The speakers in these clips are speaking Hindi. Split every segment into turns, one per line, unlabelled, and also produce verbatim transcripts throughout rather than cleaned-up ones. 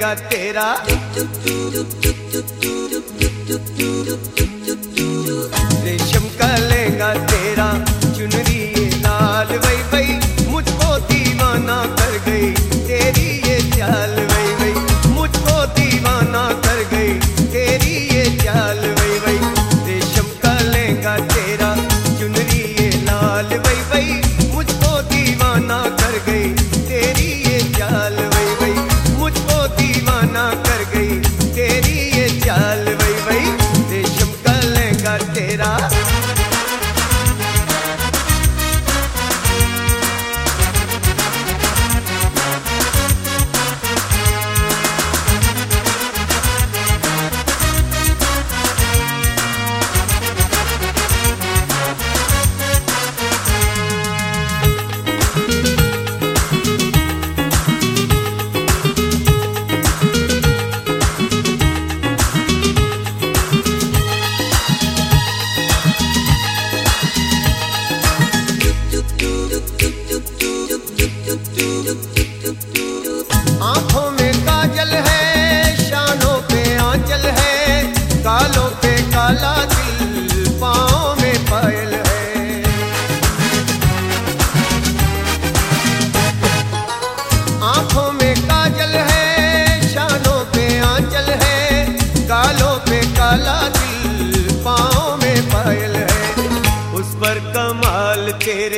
लहंगा तेरा, रेशम का लहंगा तेरा, चुनरी ये लाल वही वही मुझको दीवाना कर गई तेरी ये चाल वही वही, मुझको दीवाना कर गई तेरी ये चाल वही वही। रेशम का लहंगा तेरा, चुनरी ये लाल वही वही मुझको दीवाना कर गई तेरी ये चाल वही वही, मुझको दीवाना कर गई तेरी ये चाल वही वही। रेशम का लहंगा तेरा, आंखों में काजल है, शानों पे आंचल है, गालों पे काला दिल, पाँव में पायल है। आंखों में काजल है, शानों पे आंचल है, गालों पे काला दिल, पाँव में पायल है। उस पर कमाल तेरे,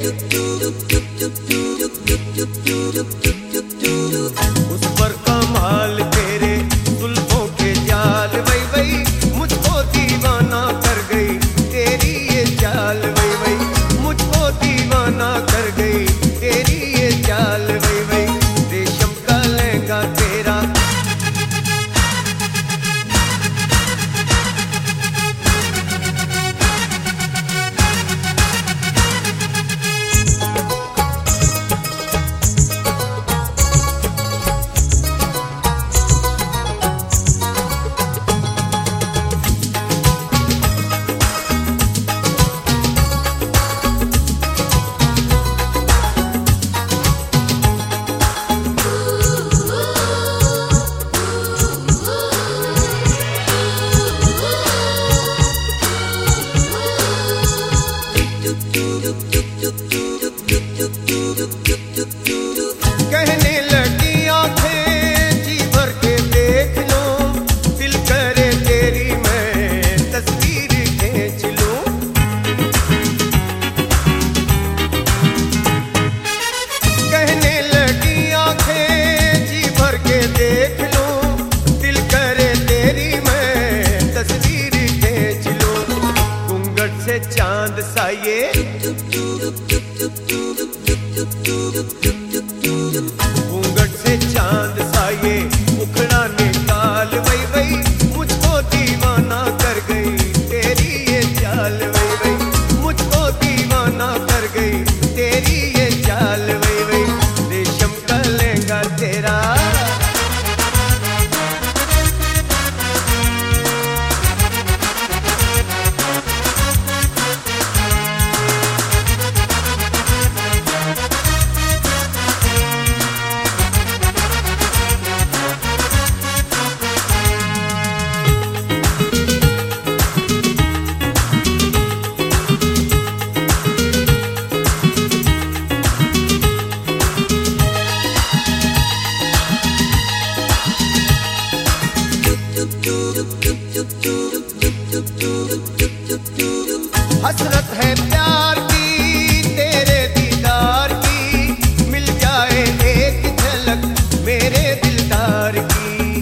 उस पर कमाल तेरे, जुल्फों के जाल वही वही मुझको दीवाना कर गई तेरी ये चाल वही वही, मुझको दीवाना कर गई तेरी ये चाल वही वही। रेशम का लहंगा तेरा, कहने लगी आंखें जी भर के देख लो, दिल करे तेरी मैं तस्वीर खींच लूं। कहने लगी आंखें जी भर के देख लो, दिल करे तेरी मैं तस्वीर खींच लूं। घूंघट से चांद सा ये, घूंघट से चांद सा ये उखड़ा निकाल वही वही मुझको दीवाना कर गई तेरी ये चाल वही वही, मुझको दीवाना कर गई तेरी ये चाल वही वही। रेशम का लहंगा तेरा, हसरत है प्यार की तेरे दीदार की, मिल जाए एक झलक मेरे दिलदार की।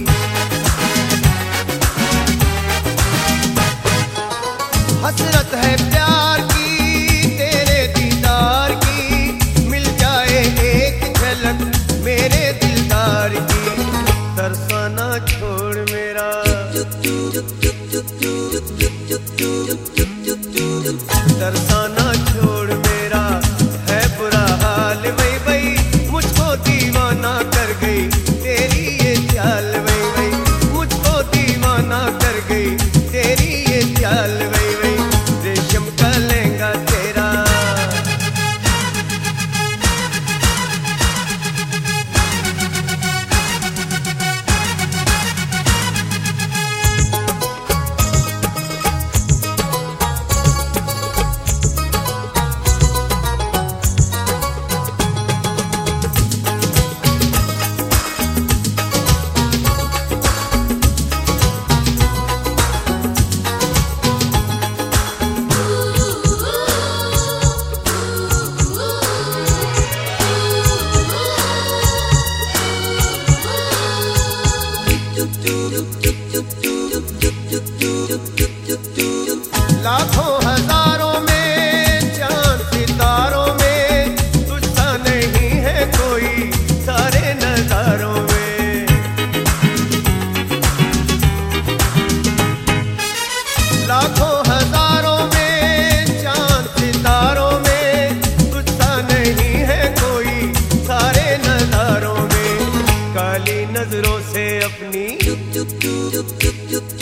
हसरत है प्यार की तेरे दीदार की, मिल जाए एक झलक मेरे दिलदार की। तरसाना छोड़ मेरा, तरसाना छोड़ मेरा, है बुरा हाल वही वही मुझको दीवाना कर गई तेरी ये चाल वही वही, मुझको दीवाना कर गई तेरी ये चाल वही वही। रेशम का लहंगा तेरा, लाखों हजारों में चांद सितारों में तुझसा नहीं है कोई सारे नजारों में। लाखों हजारों में चांद सितारों में तुझसा नहीं है कोई सारे नजारों में। काली नजरों से अपनी